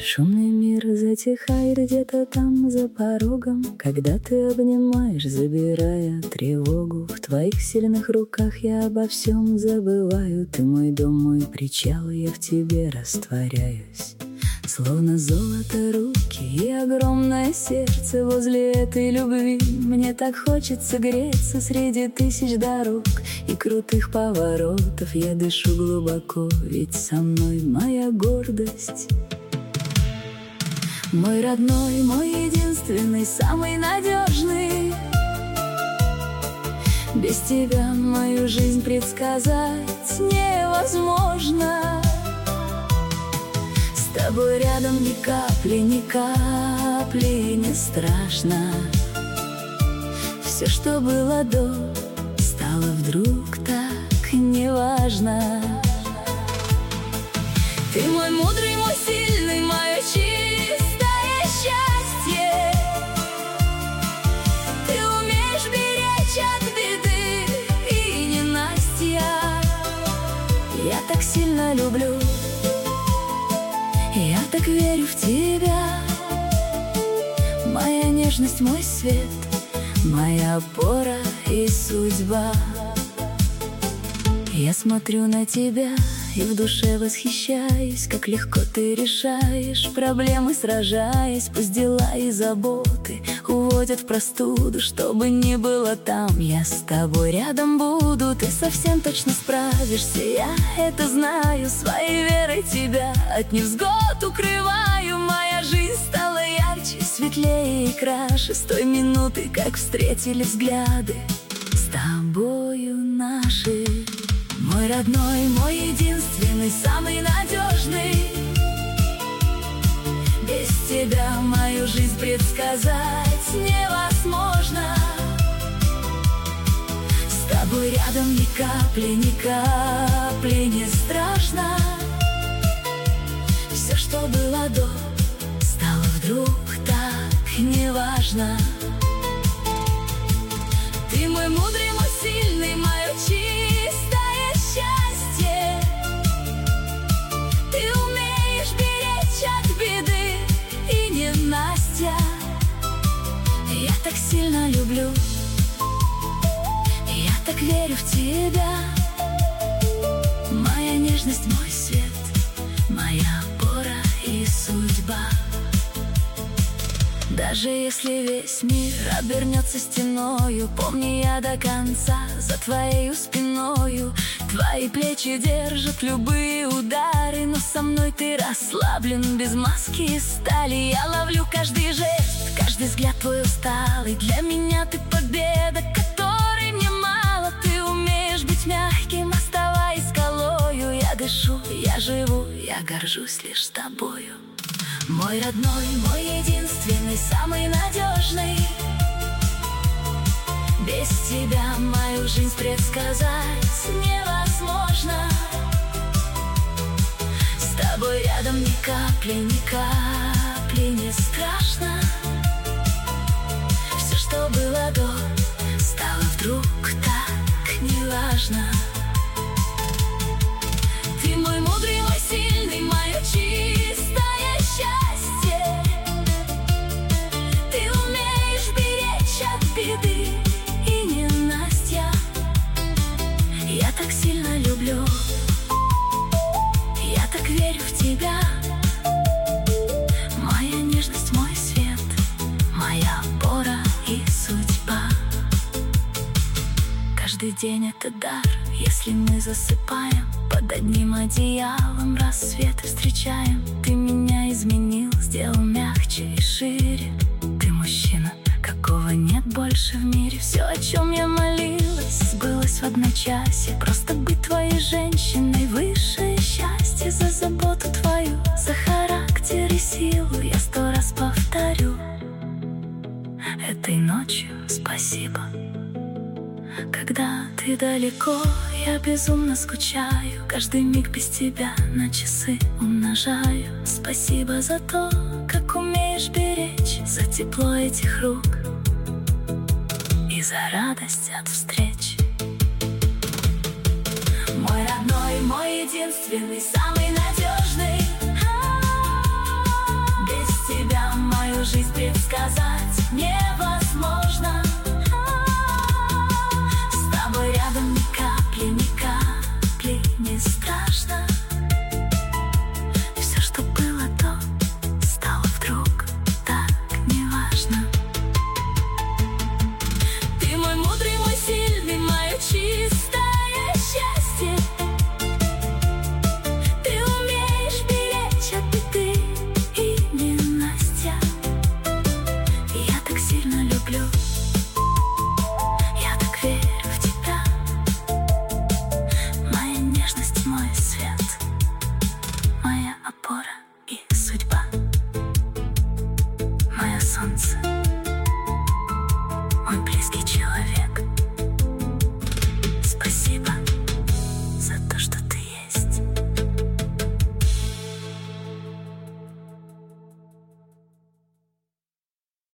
Шумный мир затихает где-то там за порогом, когда ты обнимаешь, забирая тревогу. В твоих сильных руках я обо всем забываю. Ты мой дом, мой причал, я в тебе растворяюсь. Словно золото руки и огромное сердце возле этой любви. Мне так хочется греться среди тысяч дорог и крутых поворотов. Я дышу глубоко, ведь со мной моя гордость. Мой родной, мой единственный, самый надежный. Без тебя мою жизнь предсказать невозможно. С тобой рядом ни капли, ни капли не страшно. Все, что было до, стало вдруг так неважно. Ты мой мудрый, мой сильный, мое чистое счастье. Ты умеешь беречь от беды и ненастья. Я так сильно люблю, я так верю в тебя. Моя нежность, мой свет, моя опора и судьба. Я смотрю на тебя и в душе восхищаюсь, как легко ты решаешь проблемы, сражаясь. Пусть дела и заботы уводят в простуду, что бы ни было там, я с тобой рядом буду. Ты совсем точно справишься, я это знаю. Своей верой тебя от невзгод укрываю. Моя жизнь стала ярче, светлее и краше с той минуты, как встретили взгляды с тобою наши. Мой родной, мой единственный, самый надежный. Без тебя мою жизнь предсказать невозможно. С тобой рядом ни капли, ни капли не страшно. Все, что было до, стало вдруг так неважно. Ты мой мудрый, мой сильный, мое чистое счастье. Ты умеешь беречь от беды и ненастья. Я так сильно люблю, я так верю в тебя. Моя нежность, мой свет, моя опора и судьба. Даже если весь мир обернется стеною, помни, я до конца за твоею спиною. Твои плечи держат любые удары, но со мной ты расслаблен, без маски и стали. Я ловлю каждый жест, каждый взгляд твой усталый. Для меня ты победа, которой мне мало. Ты умеешь быть мягким, оставаясь скалою. Я дышу, я живу, я горжусь лишь тобою. Мой родной, мой единственный, самый надежный. Без тебя мою жизнь предсказать невозможно. С тобой рядом ни капли, ни капли не страшно. Все, что было до, стало вдруг так неважно. Ты мой мудрый, мой сильный, мое чистое счастье. Ты умеешь беречь от беды и ненастья. Я так сильно люблю, я так верю в тебя. Моя нежность, мой свет, моя опора и судьба. Каждый день это дар, если мы засыпаем под одним одеялом, рассвет встречаем. Ты меня изменил, сделал мягче и шире. Ты мужчина, какого нет больше в мире. Все, о чем я молилась, сбылось в одночасье. Просто быть твоей женщиной, высшее счастье. За заботу твою, за характер и силу я 100 раз повторю. Этой ночью спасибо. Когда ты далеко, я безумно скучаю. Каждый миг без тебя на часы умножаю. Спасибо за то, как умеешь беречь, за тепло этих рук и за радость от встреч. Мой родной, мой единственный, самый надежный. предсказать невозможно. С тобой рядом ни капли, ни капли не страшно. Все, что было до, стало вдруг так неважно. Ты мой мудрый, мой сильный, мое чистое счастье. Ты умеешь беречь от беды и ненастья. Я так сильно люблю, я так верю в тебя. Моя нежность, мой свет, моя опора и судьба. Мое солнце, мой близкий